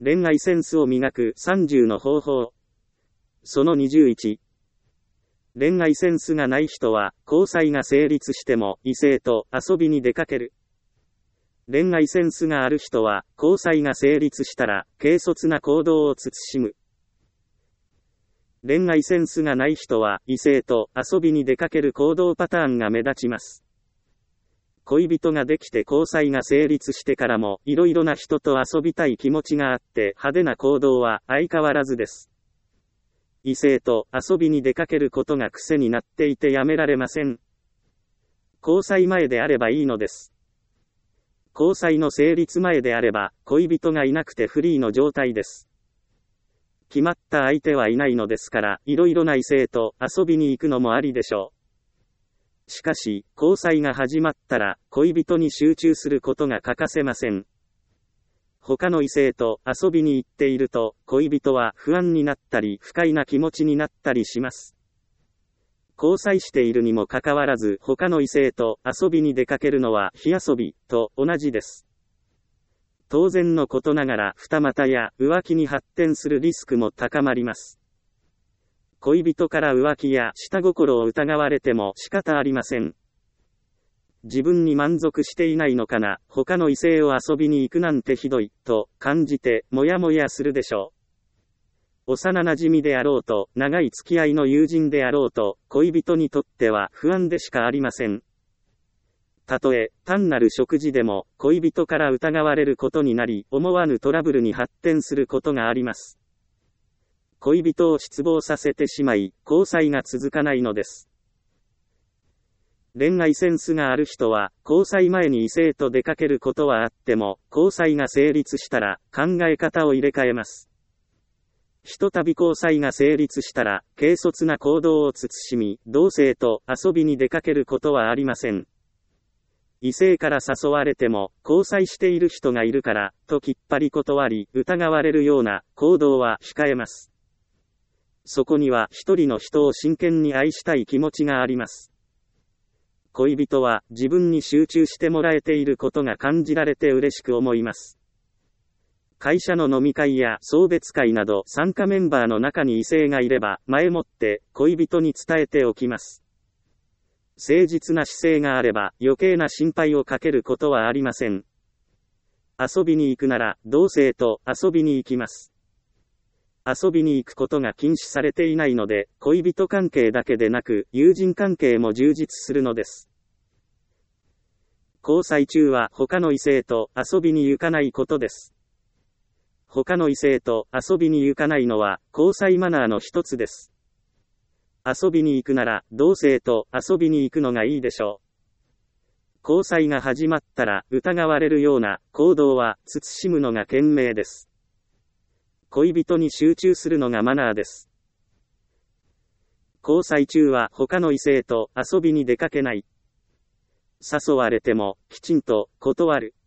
恋愛センスを磨く30の方法。その21。恋愛センスがない人は、交際が成立しても異性と遊びに出かける。恋愛センスがある人は、交際が成立したら、軽率な行動を慎む。恋愛センスがない人は、異性と遊びに出かける行動パターンが目立ちます。恋人ができて交際が成立してからも、いろいろな人と遊びたい気持ちがあって、派手な行動は相変わらずです。異性と遊びに出かけることが癖になっていてやめられません。交際前であればいいのです。交際の成立前であれば、恋人がいなくてフリーの状態です。決まった相手はいないのですから、いろいろな異性と遊びに行くのもありでしょう。しかし、交際が始まったら、恋人に集中することが欠かせません。他の異性と遊びに行っていると、恋人は不安になったり、不快な気持ちになったりします。交際しているにもかかわらず、他の異性と遊びに出かけるのは、火遊びと同じです。当然のことながら、二股や浮気に発展するリスクも高まります。恋人から浮気や下心を疑われても仕方ありません。自分に満足していないのかな、他の異性を遊びに行くなんてひどい、と感じてもやもやするでしょう。幼馴染であろうと、長い付き合いの友人であろうと、恋人にとっては不安でしかありません。たとえ、単なる食事でも、恋人から疑われることになり、思わぬトラブルに発展することがあります。恋人を失望させてしまい、交際が続かないのです。恋愛センスがある人は、交際前に異性と出かけることはあっても、交際が成立したら、考え方を入れ替えます。ひとたび交際が成立したら、軽率な行動を慎み、同性と遊びに出かけることはありません。異性から誘われても、交際している人がいるから、ときっぱり断り、疑われるような行動は控えます。そこには一人の人を真剣に愛したい気持ちがあります。恋人は自分に集中してもらえていることが感じられて嬉しく思います。会社の飲み会や送別会など参加メンバーの中に異性がいれば、前もって恋人に伝えておきます。誠実な姿勢があれば余計な心配をかけることはありません。遊びに行くなら同性と遊びに行きます。遊びに行くことが禁止されていないので、恋人関係だけでなく友人関係も充実するのです。交際中は他の異性と遊びに行かないことです。他の異性と遊びに行かないのは交際マナーの一つです。遊びに行くなら同性と遊びに行くのがいいでしょう。交際が始まったら疑われるような行動は慎むのが賢明です。恋人に集中するのがマナーです。交際中は他の異性と遊びに出かけない。誘われてもきちんと断る。